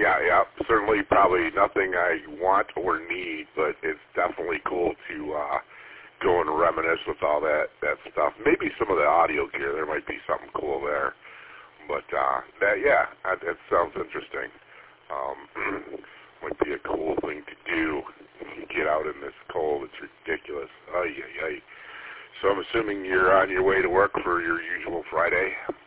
yeah. Certainly, probably nothing I want or need, but it's definitely cool to go and reminisce with all that stuff. Maybe some of the audio gear, there might be something cool there. But that sounds interesting. Might be a cool thing to do. Get out in this cold. It's ridiculous. Ay. So I'm assuming you're on your way to work for your usual Friday.